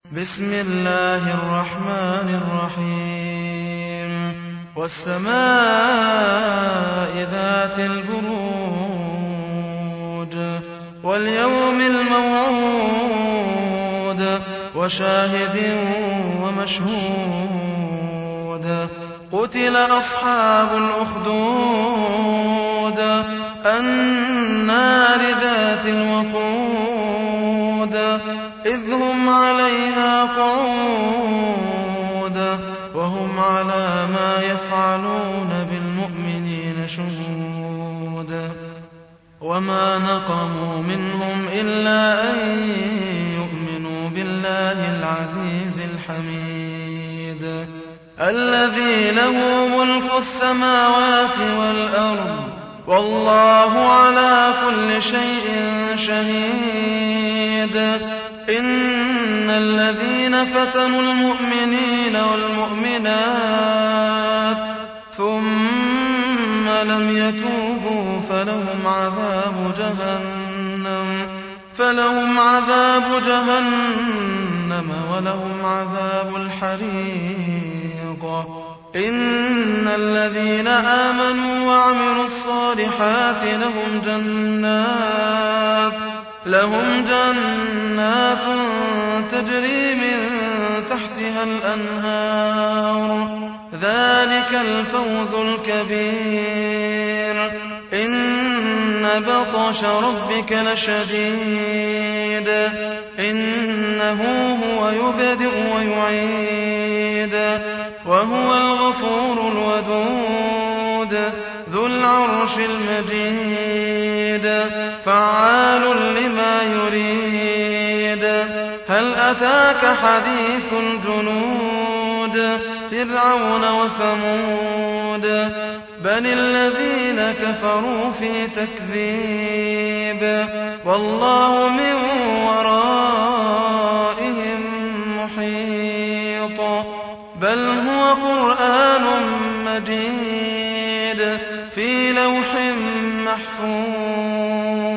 بسم الله الرحمن الرحيم والسماء ذات البروج واليوم الموعود وشاهد ومشهود قتل أصحاب الأخدود النار ذات الوقود إذ هم عليها قعود وهم على ما يفعلون بالمؤمنين شهود وما نقموا منهم إلا أن يؤمنوا بالله العزيز الحميد الذي له ملك السماوات والأرض والله على كل شيء شهيد إن الذين فتنوا المؤمنين والمؤمنات ثم لم يتوبوا فلهم عذاب جهنم ولهم عذاب الحريق إن الذين آمنوا وعملوا الصالحات لهم جنات تجري من تحتها الأنهار ذلك الفوز الكبير إن بطش ربك لشديد إنه هو يبدئ ويعيد وهو الغفور الودود ذو العرش المجيد فعال لما يريد هل أتاك حديث الجنود فرعون وثمود بل الذين كفروا في تكذيب والله من ورائهم محيط بل هو قرآن مجيد في لوح محفوظ